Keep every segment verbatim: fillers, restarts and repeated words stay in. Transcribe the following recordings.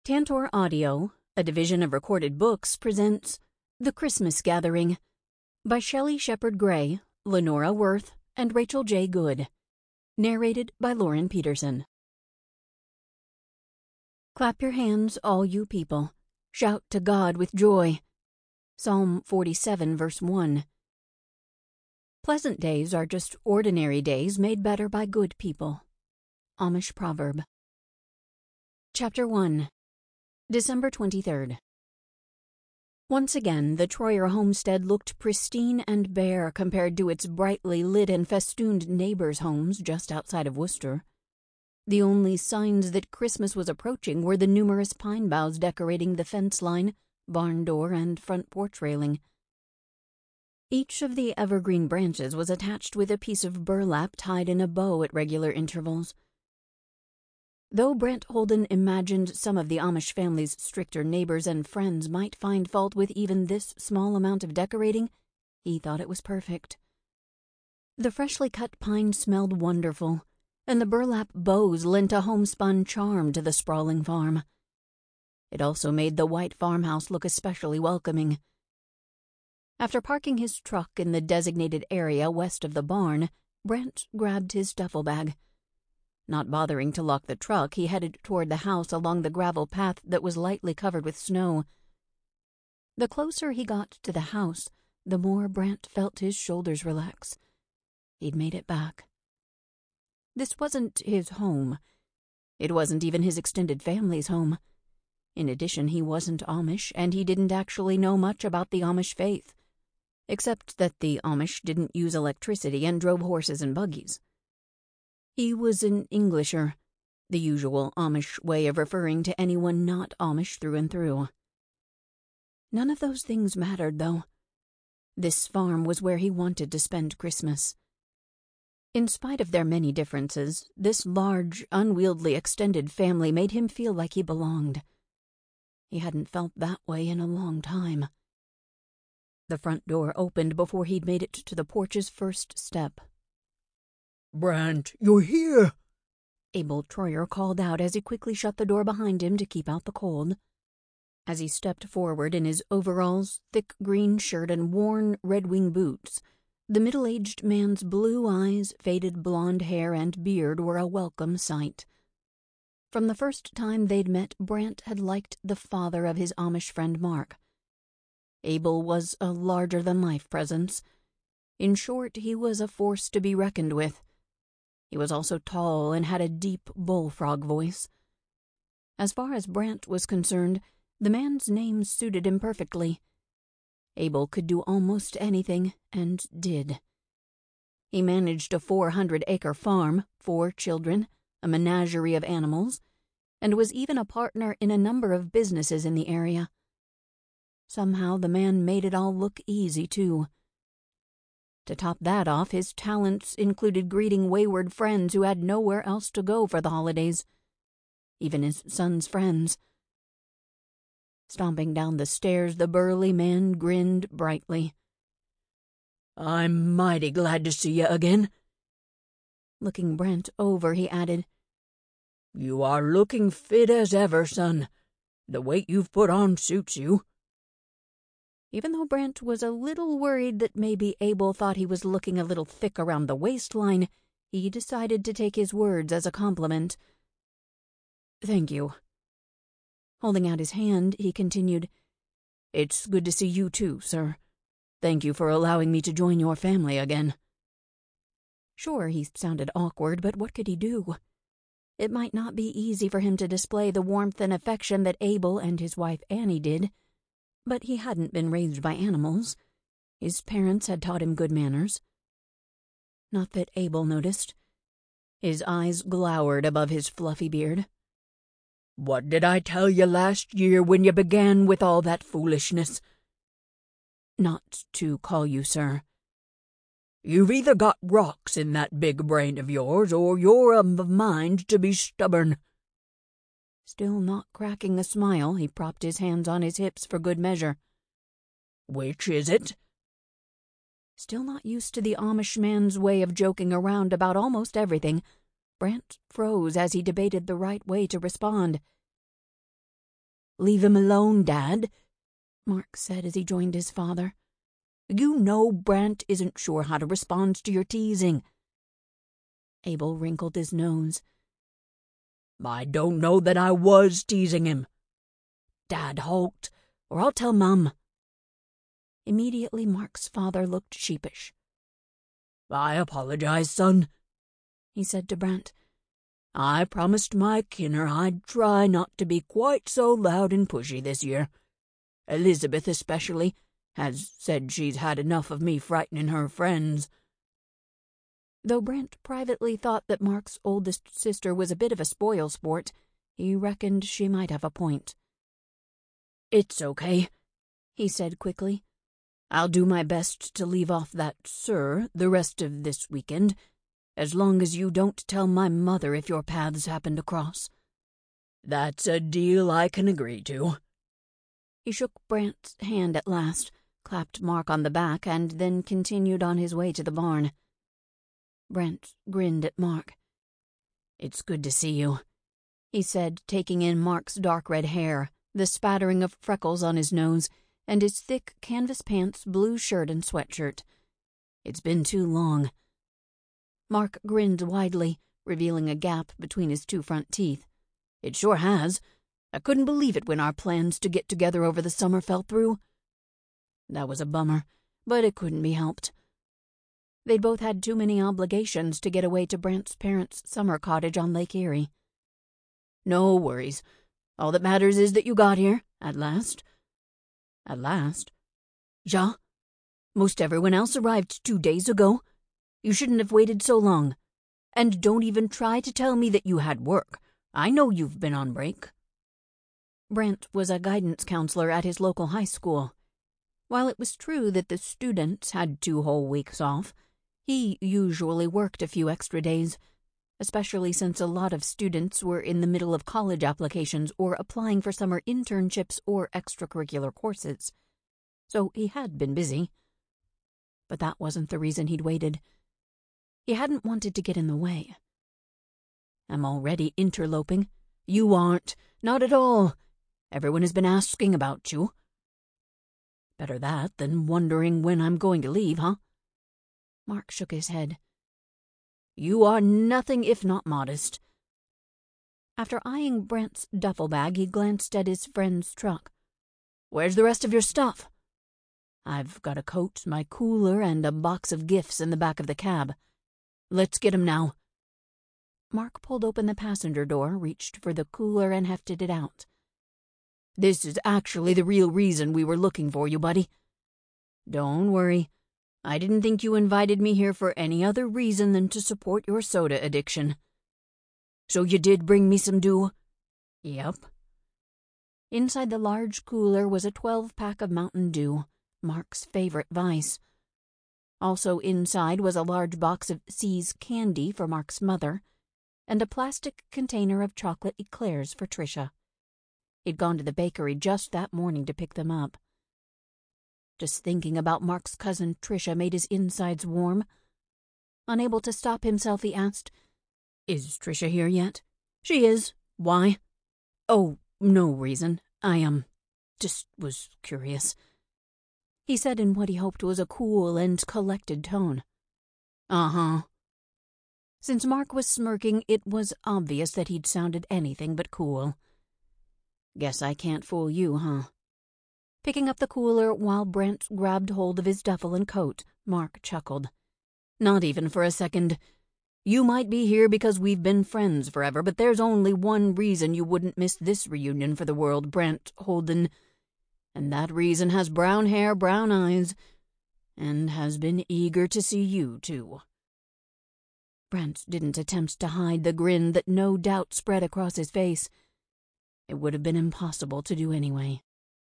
Tantor Audio, a division of Recorded Books, presents The Christmas Gathering by Shelley Shepard Gray, Lenora Worth, and Rachel J. Good. Narrated by Lauren Peterson. Clap your hands, all you people. Shout to God with joy. Psalm forty-seven, verse one. Pleasant days are just ordinary days made better by good people. Amish Proverb. Chapter one. December twenty-third. Once again, the Troyer homestead looked pristine and bare compared to its brightly lit and festooned neighbors' homes just outside of Worcester. The only signs that Christmas was approaching were the numerous pine boughs decorating the fence line, barn door, and front porch railing. Each of the evergreen branches was attached with a piece of burlap tied in a bow at regular intervals. Though Brent Holden imagined some of the Amish family's stricter neighbors and friends might find fault with even this small amount of decorating, he thought it was perfect. The freshly cut pine smelled wonderful, and the burlap bows lent a homespun charm to the sprawling farm. It also made the white farmhouse look especially welcoming. After parking his truck in the designated area west of the barn, Brent grabbed his duffel bag. Not bothering to lock the truck, he headed toward the house along the gravel path that was lightly covered with snow. The closer he got to the house, the more Brent felt his shoulders relax. He'd made it back. This wasn't his home. It wasn't even his extended family's home. In addition, he wasn't Amish, and he didn't actually know much about the Amish faith, except that the Amish didn't use electricity and drove horses and buggies. He was an Englisher, the usual Amish way of referring to anyone not Amish through and through. None of those things mattered, though. This farm was where he wanted to spend Christmas. In spite of their many differences, this large, unwieldy extended family made him feel like he belonged. He hadn't felt that way in a long time. The front door opened before he'd made it to the porch's first step. "Brent, you're here!" Abel Troyer called out as he quickly shut the door behind him to keep out the cold. As he stepped forward in his overalls, thick green shirt, and worn Red Wing boots, the middle-aged man's blue eyes, faded blonde hair, and beard were a welcome sight. From the first time they'd met, Brent had liked the father of his Amish friend Mark. Abel was a larger-than-life presence. In short, he was a force to be reckoned with. He was also tall and had a deep bullfrog voice. As far as Brent was concerned, the man's name suited him perfectly. Abel could do almost anything, and did. He managed a four hundred acre farm, four children, a menagerie of animals, and was even a partner in a number of businesses in the area. Somehow the man made it all look easy, too. To top that off, his talents included greeting wayward friends who had nowhere else to go for the holidays. Even his son's friends. Stomping down the stairs, the burly man grinned brightly. "I'm mighty glad to see you again." Looking Brent over, he added, "You are looking fit as ever, son. The weight you've put on suits you." Even though Brent was a little worried that maybe Abel thought he was looking a little thick around the waistline, he decided to take his words as a compliment. "Thank you." Holding out his hand, he continued, "It's good to see you too, sir. Thank you for allowing me to join your family again." Sure, he sounded awkward, but what could he do? It might not be easy for him to display the warmth and affection that Abel and his wife Annie did, but he hadn't been raised by animals. His parents had taught him good manners. Not that Abel noticed. His eyes glowered above his fluffy beard. "What did I tell you last year when you began with all that foolishness?" "Not to call you, sir." "You've either got rocks in that big brain of yours, or you're of a mind to be stubborn." Still not cracking a smile, he propped his hands on his hips for good measure. "Which is it?" Still not used to the Amish man's way of joking around about almost everything, Brent froze as he debated the right way to respond. "Leave him alone, Dad," Mark said as he joined his father. "You know Brant isn't sure how to respond to your teasing." Abel wrinkled his nose. "I don't know that I was teasing him." "Dad, halt, or I'll tell Mum." Immediately Mark's father looked sheepish. "I apologize, son," he said to Brant. "I promised my kinner I'd try not to be quite so loud and pushy this year. Elizabeth, especially, has said she's had enough of me frightening her friends." Though Brant privately thought that Mark's oldest sister was a bit of a spoil-sport, he reckoned she might have a point. "It's okay," he said quickly. "I'll do my best to leave off that 'sir' the rest of this weekend, as long as you don't tell my mother if your paths happen to cross." "That's a deal I can agree to." He shook Brant's hand at last, clapped Mark on the back, and then continued on his way to the barn. Brant grinned at Mark. "It's good to see you," he said, taking in Mark's dark red hair, the spattering of freckles on his nose, and his thick canvas pants, blue shirt, and sweatshirt. "It's been too long." Mark grinned widely, revealing a gap between his two front teeth. "It sure has. I couldn't believe it when our plans to get together over the summer fell through." That was a bummer, but it couldn't be helped. They'd both had too many obligations to get away to Brant's parents' summer cottage on Lake Erie. "No worries. All that matters is that you got here, at last." "At last?" "Ja. Most everyone else arrived two days ago. You shouldn't have waited so long. And don't even try to tell me that you had work. I know you've been on break." Brant was a guidance counselor at his local high school. While it was true that the students had two whole weeks off, he usually worked a few extra days, especially since a lot of students were in the middle of college applications or applying for summer internships or extracurricular courses. So he had been busy. But that wasn't the reason he'd waited. He hadn't wanted to get in the way. "I'm already interloping." "You aren't. Not at all. Everyone has been asking about you." "Better that than wondering when I'm going to leave, huh?" Mark shook his head. "You are nothing if not modest." After eyeing Brant's duffel bag, he glanced at his friend's truck. "Where's the rest of your stuff?" "I've got a coat, my cooler, and a box of gifts in the back of the cab." "Let's get 'em now." Mark pulled open the passenger door, reached for the cooler, and hefted it out. "This is actually the real reason we were looking for you, buddy." "Don't worry. I didn't think you invited me here for any other reason than to support your soda addiction." "So you did bring me some dew?" "Yep." Inside the large cooler was a twelve-pack of Mountain Dew, Mark's favorite vice. Also inside was a large box of See's candy for Mark's mother, and a plastic container of chocolate eclairs for Tricia. He'd gone to the bakery just that morning to pick them up. Just thinking about Mark's cousin Tricia made his insides warm. Unable to stop himself, he asked, "Is Tricia here yet?" "She is. Why?" "Oh, no reason. I, um, just was curious," he said in what he hoped was a cool and collected tone. "Uh-huh." Since Mark was smirking, it was obvious that he'd sounded anything but cool. "Guess I can't fool you, huh?" Picking up the cooler while Brant grabbed hold of his duffel and coat, Mark chuckled. "Not even for a second. You might be here because we've been friends forever, but there's only one reason you wouldn't miss this reunion for the world, Brant Holden. And that reason has brown hair, brown eyes, and has been eager to see you, too." Brant didn't attempt to hide the grin that no doubt spread across his face. It would have been impossible to do anyway.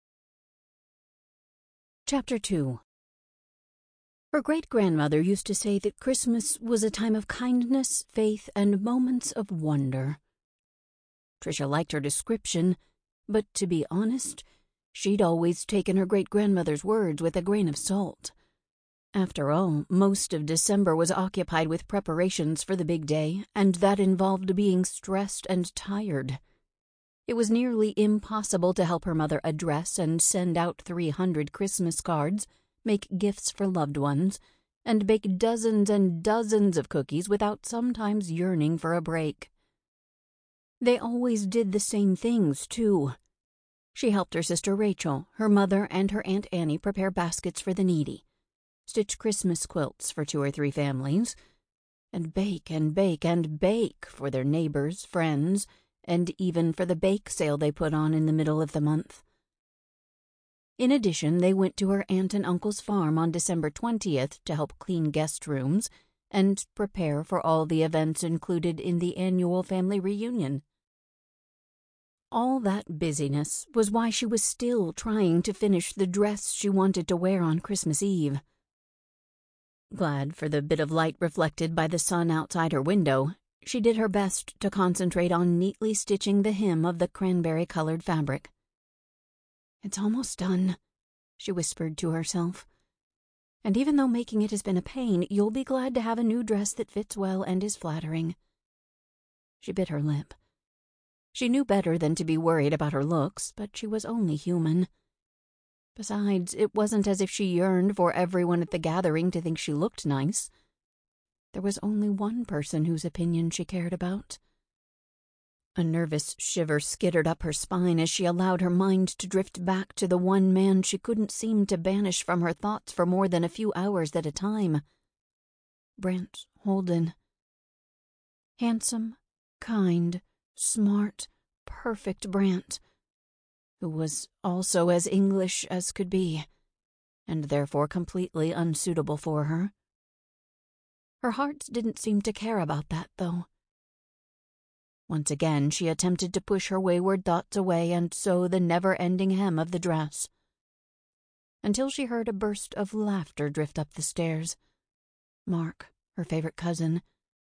Chapter two. Her great-grandmother used to say that Christmas was a time of kindness, faith, and moments of wonder. Tricia liked her description, but to be honest, she'd always taken her great-grandmother's words with a grain of salt. After all, most of December was occupied with preparations for the big day, and that involved being stressed and tired. It was nearly impossible to help her mother address and send out three hundred Christmas cards, make gifts for loved ones, and bake dozens and dozens of cookies without sometimes yearning for a break. They always did the same things, too. She helped her sister Rachel, her mother, and her Aunt Annie prepare baskets for the needy, stitch Christmas quilts for two or three families, and bake and bake and bake for their neighbors, friends, and even for the bake sale they put on in the middle of the month. In addition, they went to her aunt and uncle's farm on December twentieth to help clean guest rooms and prepare for all the events included in the annual family reunion. All that busyness was why she was still trying to finish the dress she wanted to wear on Christmas Eve. Glad for the bit of light reflected by the sun outside her window, she did her best to concentrate on neatly stitching the hem of the cranberry-colored fabric. "It's almost done," she whispered to herself. "And even though making it has been a pain, you'll be glad to have a new dress that fits well and is flattering." She bit her lip. She knew better than to be worried about her looks, but she was only human. Besides, it wasn't as if she yearned for everyone at the gathering to think she looked nice. There was only one person whose opinion she cared about. A nervous shiver skittered up her spine as she allowed her mind to drift back to the one man she couldn't seem to banish from her thoughts for more than a few hours at a time. Brent Holden. Handsome, kind, smart, perfect Brant, who was also as English as could be, and therefore completely unsuitable for her. Her heart didn't seem to care about that, though. Once again she attempted to push her wayward thoughts away and sew the never-ending hem of the dress, until she heard a burst of laughter drift up the stairs. Mark, her favorite cousin.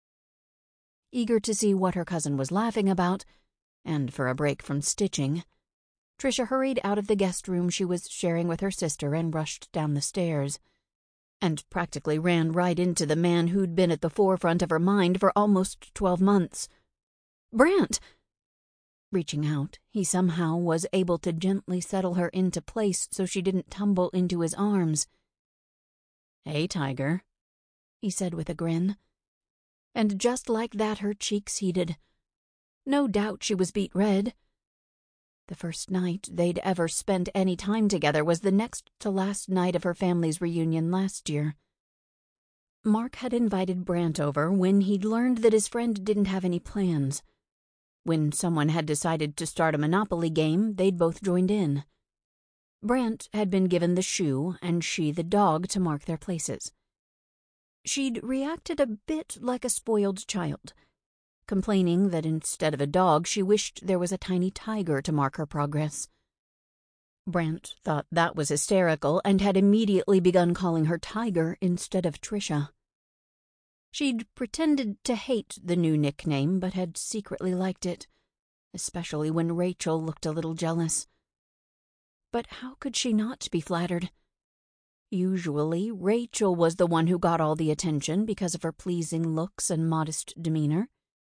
Eager to see what her cousin was laughing about, and for a break from stitching, Tricia hurried out of the guest room she was sharing with her sister and rushed down the stairs, and practically ran right into the man who'd been at the forefront of her mind for almost twelve months. "Brant!" Reaching out, he somehow was able to gently settle her into place so she didn't tumble into his arms. "Hey, Tiger," he said with a grin. And just like that her cheeks heated. No doubt she was beet red. The first night they'd ever spent any time together was the next to last night of her family's reunion last year. Mark had invited Brant over when he'd learned that his friend didn't have any plans. When someone had decided to start a Monopoly game, they'd both joined in. Brant had been given the shoe and she the dog to mark their places. She'd reacted a bit like a spoiled child, complaining that instead of a dog she wished there was a tiny tiger to mark her progress. Brant thought that was hysterical and had immediately begun calling her Tiger instead of Tricia. She'd pretended to hate the new nickname but had secretly liked it, especially when Rachel looked a little jealous. But how could she not be flattered? Usually, Rachel was the one who got all the attention because of her pleasing looks and modest demeanor.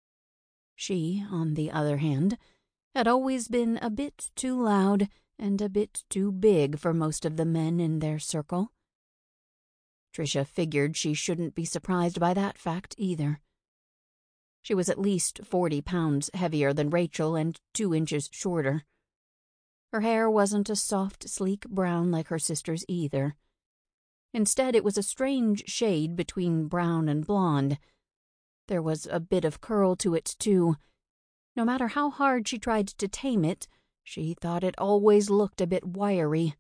She, on the other hand, had always been a bit too loud and a bit too big for most of the men in their circle. Tricia figured she shouldn't be surprised by that fact either. She was at least forty pounds heavier than Rachel and two inches shorter. Her hair wasn't a soft, sleek brown like her sister's either. Instead, it was a strange shade between brown and blonde. There was a bit of curl to it, too. No matter how hard she tried to tame it, she thought it always looked a bit wiry.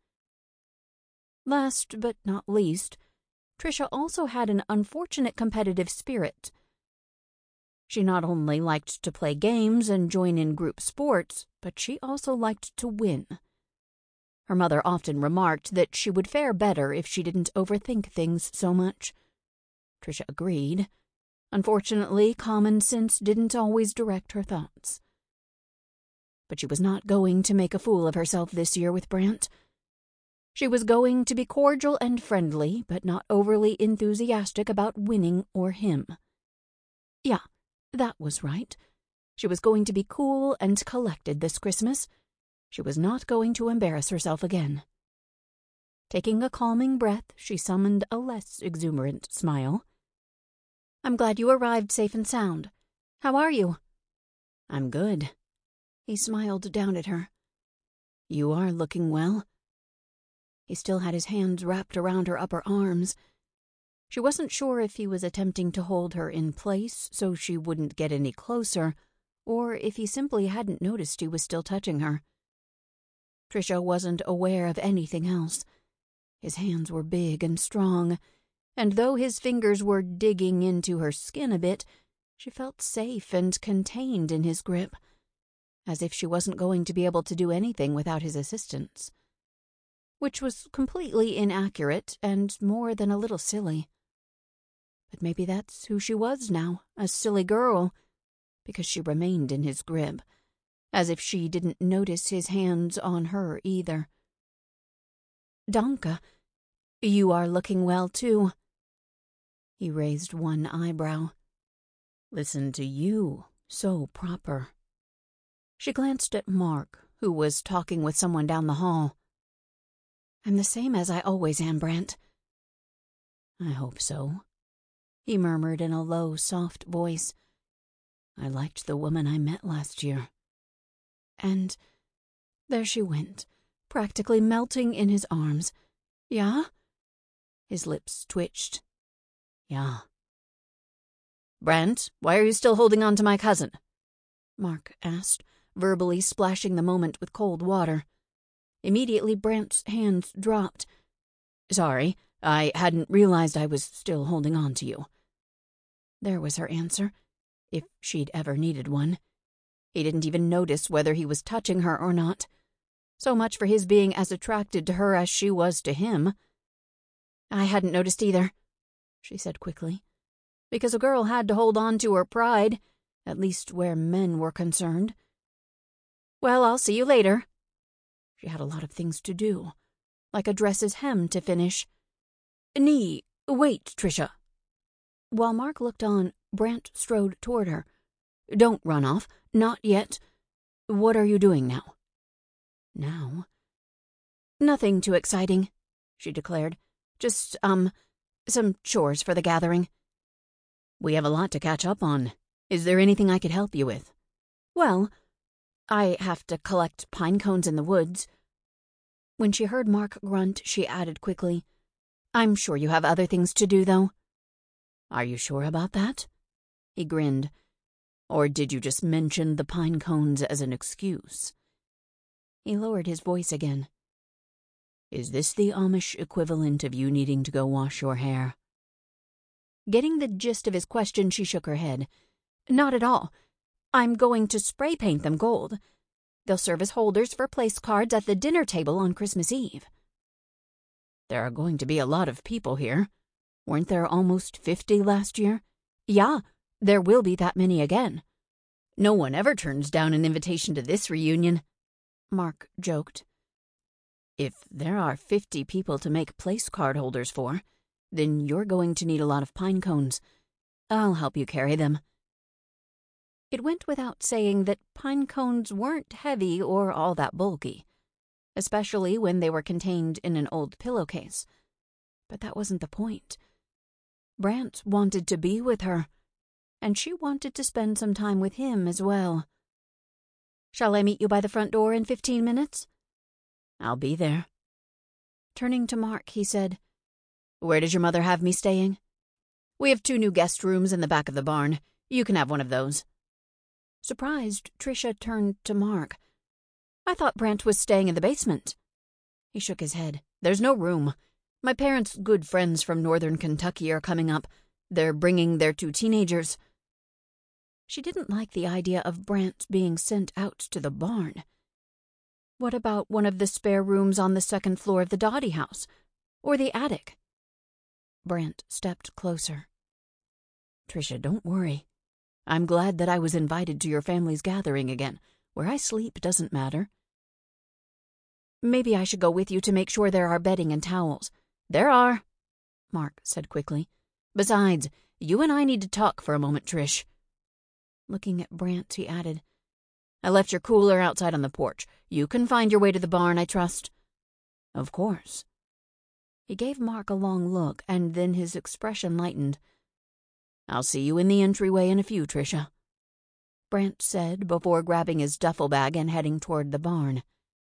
Last but not least, Tricia also had an unfortunate competitive spirit. She not only liked to play games and join in group sports, but she also liked to win. Her mother often remarked that she would fare better if she didn't overthink things so much. Tricia agreed. Unfortunately, common sense didn't always direct her thoughts. But she was not going to make a fool of herself this year with Brant. She was going to be cordial and friendly, but not overly enthusiastic about winning or him. Yeah, that was right. She was going to be cool and collected this Christmas. She was not going to embarrass herself again. Taking a calming breath, she summoned a less exuberant smile. "I'm glad you arrived safe and sound. How are you?" "I'm good." He smiled down at her. "You are looking well." He still had his hands wrapped around her upper arms. She wasn't sure if he was attempting to hold her in place so she wouldn't get any closer, or if he simply hadn't noticed he was still touching her. Trisha wasn't aware of anything else. His hands were big and strong, and though his fingers were digging into her skin a bit, she felt safe and contained in his grip, as if she wasn't going to be able to do anything without his assistance. Which was completely inaccurate and more than a little silly. But maybe that's who she was now, a silly girl, because she remained in his grip, as if she didn't notice his hands on her either. "Danke. You are looking well, too." He raised one eyebrow. "Listen to you, so proper." She glanced at Mark, who was talking with someone down the hall. "I'm the same as I always am, Brant." "I hope so," he murmured in a low, soft voice. "I liked the woman I met last year." And there she went, practically melting in his arms. "Yeah?" His lips twitched. "Yeah." "Brant, why are you still holding on to my cousin?" Mark asked, verbally splashing the moment with cold water. Immediately Brant's hands dropped. "Sorry, I hadn't realized I was still holding on to you." There was her answer, if she'd ever needed one. He didn't even notice whether he was touching her or not. So much for his being as attracted to her as she was to him. "I hadn't noticed either," she said quickly, because a girl had to hold on to her pride, at least where men were concerned. "Well, I'll see you later." She had a lot of things to do, like a dress's hem to finish. "Nee, wait, Trisha." While Mark looked on, Brant strode toward her. "Don't run off. Not yet. What are you doing now?" Now? "Nothing too exciting," she declared. "Just, um, some chores for the gathering." "We have a lot to catch up on. Is there anything I could help you with?" "Well, I have to collect pine cones in the woods." When she heard Mark grunt, she added quickly, "I'm sure you have other things to do, though." "Are you sure about that?" He grinned. "Or did you just mention the pine cones as an excuse?" He lowered his voice again. "Is this the Amish equivalent of you needing to go wash your hair?" Getting the gist of his question, she shook her head. "Not at all. I'm going to spray paint them gold. They'll serve as holders for place cards at the dinner table on Christmas Eve." "There are going to be a lot of people here. Weren't there almost fifty last year?" "Yeah, there will be that many again." "No one ever turns down an invitation to this reunion," Mark joked. "If there are fifty people to make place card holders for, then you're going to need a lot of pine cones. I'll help you carry them." It went without saying that pine cones weren't heavy or all that bulky, especially when they were contained in an old pillowcase. But that wasn't the point. Brant wanted to be with her, and she wanted to spend some time with him as well. "Shall I meet you by the front door in fifteen minutes?" "I'll be there." Turning to Mark, he said, "Where does your mother have me staying?" "We have two new guest rooms in the back of the barn. You can have one of those." Surprised, Trisha turned to Mark. "I thought Brant was staying in the basement." He shook his head. "There's no room. My parents' good friends from northern Kentucky are coming up. They're bringing their two teenagers." She didn't like the idea of Brant being sent out to the barn. What about one of the spare rooms on the second floor of the Dottie house? Or the attic? Brant stepped closer. "Trisha, don't worry. I'm glad that I was invited to your family's gathering again. Where I sleep doesn't matter." "Maybe I should go with you to make sure there are bedding and towels." "There are," Mark said quickly. "Besides, you and I need to talk for a moment, Trish." Looking at Brant, he added, I left your cooler outside on the porch. You can find your way to the barn, I trust. Of course. He gave Mark a long look, and then his expression lightened. I'll see you in the entryway in a few, Tricia, Brant said before grabbing his duffel bag and heading toward the barn.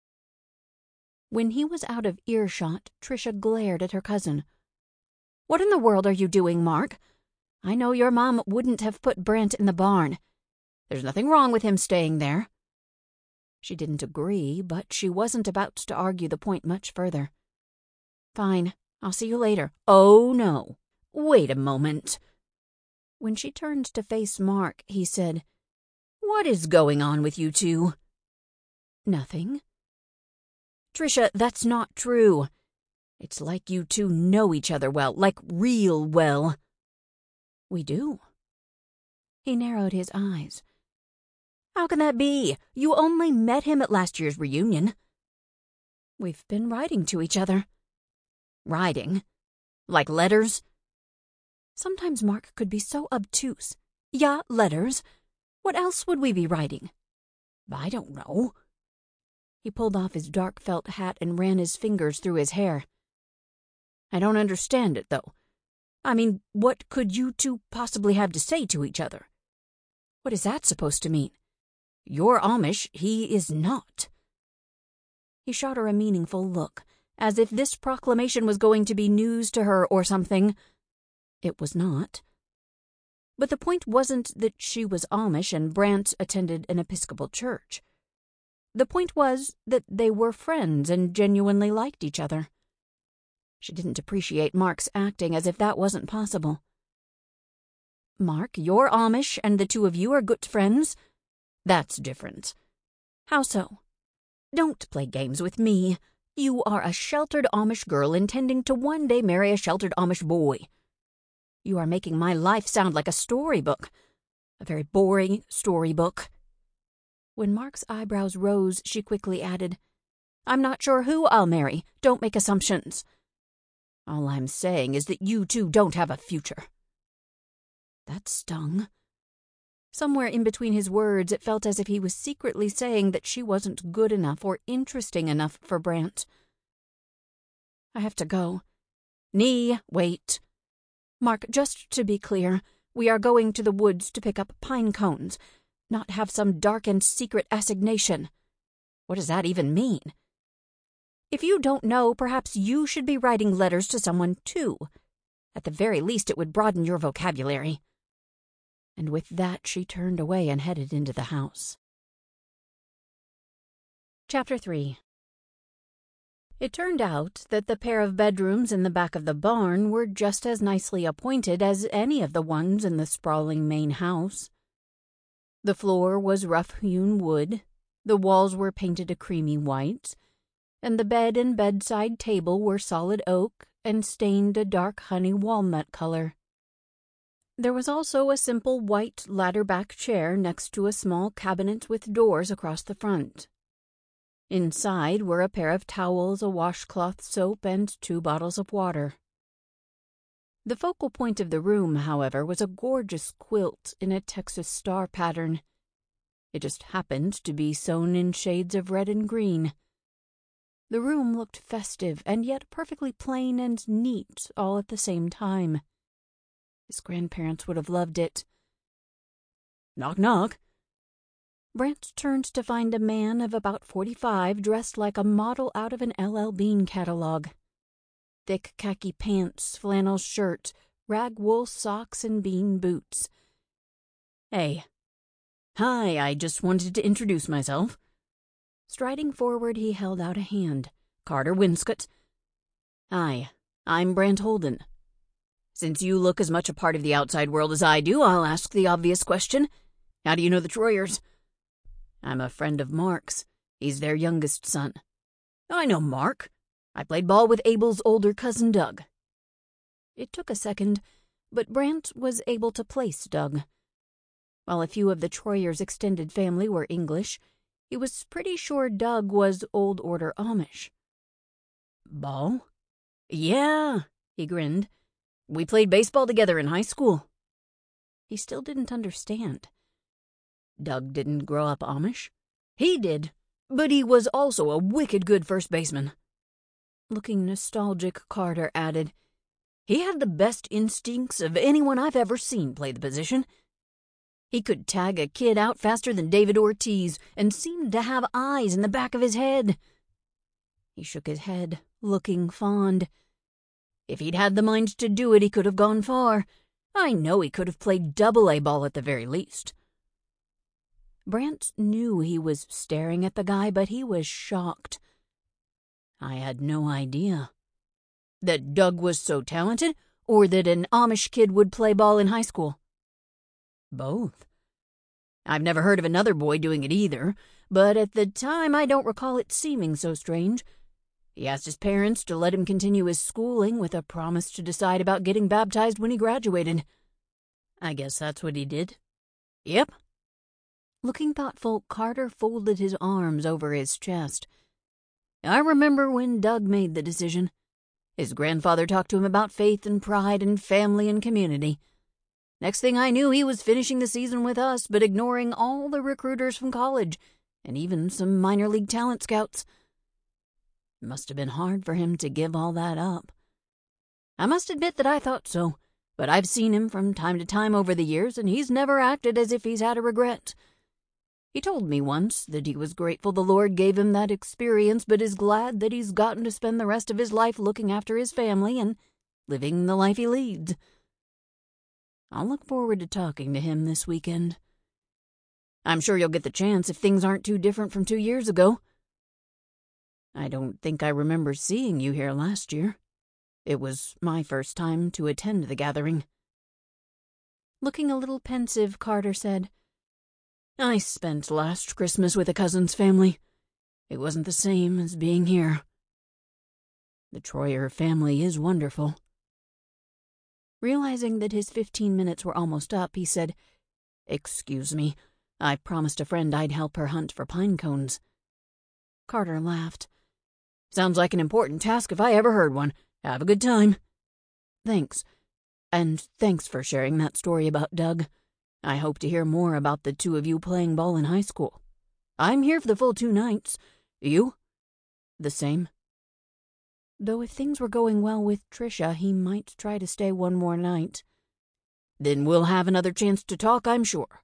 When he was out of earshot, Tricia glared at her cousin. What in the world are you doing, Mark? I know your mom wouldn't have put Brant in the barn. There's nothing wrong with him staying there. She didn't agree, but she wasn't about to argue the point much further. Fine, I'll see you later. Oh, no. Wait a moment. When she turned to face Mark, he said, What is going on with you two? Nothing. Tricia, that's not true. It's like you two know each other well, like real well. We do. He narrowed his eyes. How can that be? You only met him at last year's reunion. We've been writing to each other. Writing? Like letters? Sometimes Mark could be so obtuse. Yeah, letters. What else would we be writing? I don't know. He pulled off his dark felt hat and ran his fingers through his hair. I don't understand it, though. I mean, what could you two possibly have to say to each other? What is that supposed to mean? You're Amish, he is not. He shot her a meaningful look, as if this proclamation was going to be news to her or something. It was not. But the point wasn't that she was Amish and Brant attended an Episcopal church. The point was that they were friends and genuinely liked each other. She didn't appreciate Mark's acting as if that wasn't possible. Mark, you're Amish and the two of you are good friends? That's different. How so? Don't play games with me. You are a sheltered Amish girl intending to one day marry a sheltered Amish boy. You are making my life sound like a storybook. A very boring storybook. When Mark's eyebrows rose, she quickly added, I'm not sure who I'll marry. Don't make assumptions. All I'm saying is that you two don't have a future. That stung. Somewhere in between his words, it felt as if he was secretly saying that she wasn't good enough or interesting enough for Brant. I have to go. Nee, wait. Mark, just to be clear, we are going to the woods to pick up pine cones, not have some dark and secret assignation. What does that even mean? If you don't know, perhaps you should be writing letters to someone, too. At the very least, it would broaden your vocabulary. And with that, she turned away and headed into the house. Chapter three. It turned out that the pair of bedrooms in the back of the barn were just as nicely appointed as any of the ones in the sprawling main house. The floor was rough-hewn wood, the walls were painted a creamy white, and the bed and bedside table were solid oak and stained a dark honey walnut color. There was also a simple white ladder-back chair next to a small cabinet with doors across the front. Inside were a pair of towels, a washcloth, soap, and two bottles of water. The focal point of the room, however, was a gorgeous quilt in a Texas star pattern. It just happened to be sewn in shades of red and green. The room looked festive and yet perfectly plain and neat all at the same time. His grandparents would have loved it. Knock, knock. Brant turned to find a man of about forty-five dressed like a model out of an L L Bean catalog. Thick khaki pants, flannel shirt, rag wool socks, and bean boots. Hey. Hi, I just wanted to introduce myself. Striding forward, he held out a hand. Carter Winscott. Hi, I'm Brant Holden. Since you look as much a part of the outside world as I do, I'll ask the obvious question. How do you know the Troyers? I'm a friend of Mark's. He's their youngest son. I know Mark. I played ball with Abel's older cousin, Doug. It took a second, but Brant was able to place Doug. While a few of the Troyers' extended family were English, he was pretty sure Doug was Old Order Amish. Ball? Yeah, he grinned. We played baseball together in high school. He still didn't understand. Doug didn't grow up Amish. He did, but he was also a wicked good first baseman. Looking nostalgic, Carter added, he had the best instincts of anyone I've ever seen play the position. He could tag a kid out faster than David Ortiz and seemed to have eyes in the back of his head. He shook his head, looking fond. If he'd had the mind to do it, he could have gone far. I know he could have played double-A ball at the very least. Brant knew he was staring at the guy, but he was shocked. I had no idea. That Doug was so talented, or that an Amish kid would play ball in high school? Both. I've never heard of another boy doing it either, but at the time I don't recall it seeming so strange. He asked his parents to let him continue his schooling with a promise to decide about getting baptized when he graduated. I guess that's what he did. Yep. Looking thoughtful, Carter folded his arms over his chest. I remember when Doug made the decision. His grandfather talked to him about faith and pride and family and community. Next thing I knew, he was finishing the season with us, but ignoring all the recruiters from college, and even some minor league talent scouts. It must have been hard for him to give all that up. I must admit that I thought so, but I've seen him from time to time over the years, and he's never acted as if he's had a regret. He told me once that he was grateful the Lord gave him that experience, but is glad that he's gotten to spend the rest of his life looking after his family and living the life he leads. I'll look forward to talking to him this weekend. I'm sure you'll get the chance if things aren't too different from two years ago. I don't think I remember seeing you here last year. It was my first time to attend the gathering. Looking a little pensive, Carter said, I spent last Christmas with a cousin's family. It wasn't the same as being here. The Troyer family is wonderful. Realizing that his fifteen minutes were almost up, he said, Excuse me, I promised a friend I'd help her hunt for pine cones. Carter laughed. Sounds like an important task if I ever heard one. Have a good time. Thanks. And thanks for sharing that story about Doug. I hope to hear more about the two of you playing ball in high school. I'm here for the full two nights. You? The same. Though if things were going well with Trisha, he might try to stay one more night. Then we'll have another chance to talk, I'm sure.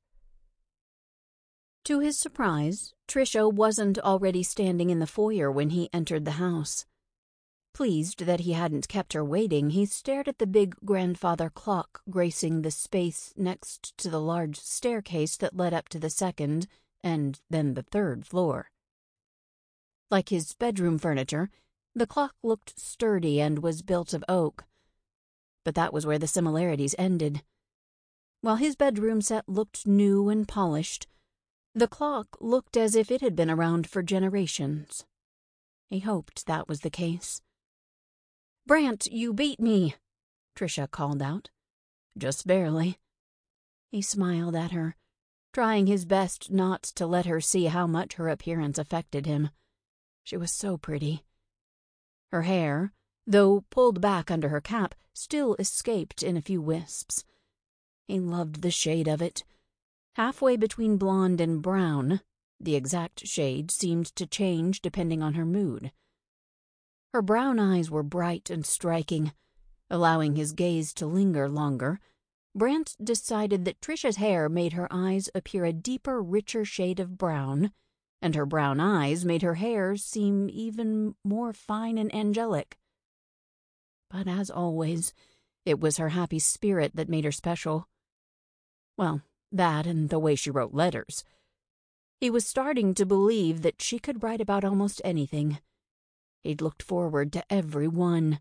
To his surprise, Trisha wasn't already standing in the foyer when he entered the house. Pleased that he hadn't kept her waiting, he stared at the big grandfather clock gracing the space next to the large staircase that led up to the second and then the third floor. Like his bedroom furniture, the clock looked sturdy and was built of oak. But that was where the similarities ended. While his bedroom set looked new and polished, the clock looked as if it had been around for generations. He hoped that was the case. Brant, you beat me, Trisha called out. Just barely. He smiled at her, trying his best not to let her see how much her appearance affected him. She was so pretty. Her hair, though pulled back under her cap, still escaped in a few wisps. He loved the shade of it. Halfway between blonde and brown, the exact shade seemed to change depending on her mood. Her brown eyes were bright and striking. Allowing his gaze to linger longer, Brant decided that Trisha's hair made her eyes appear a deeper, richer shade of brown, and her brown eyes made her hair seem even more fine and angelic. But as always, it was her happy spirit that made her special. Well, that and the way she wrote letters. He was starting to believe that she could write about almost anything. He'd looked forward to every one.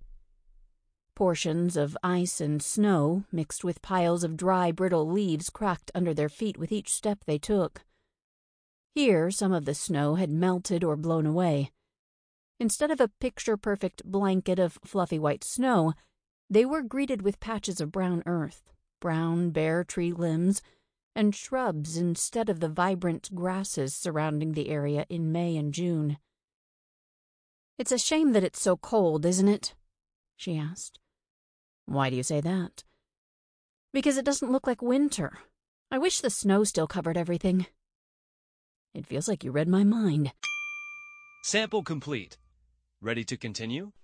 Portions of ice and snow, mixed with piles of dry, brittle leaves, cracked under their feet with each step they took. Here, some of the snow had melted or blown away. Instead of a picture-perfect blanket of fluffy white snow, they were greeted with patches of brown earth, brown, bare tree limbs, and shrubs instead of the vibrant grasses surrounding the area in May and June. It's a shame that it's so cold, isn't it? She asked. Why do you say that? Because it doesn't look like winter. I wish the snow still covered everything. It feels like you read my mind. Sample complete. Ready to continue?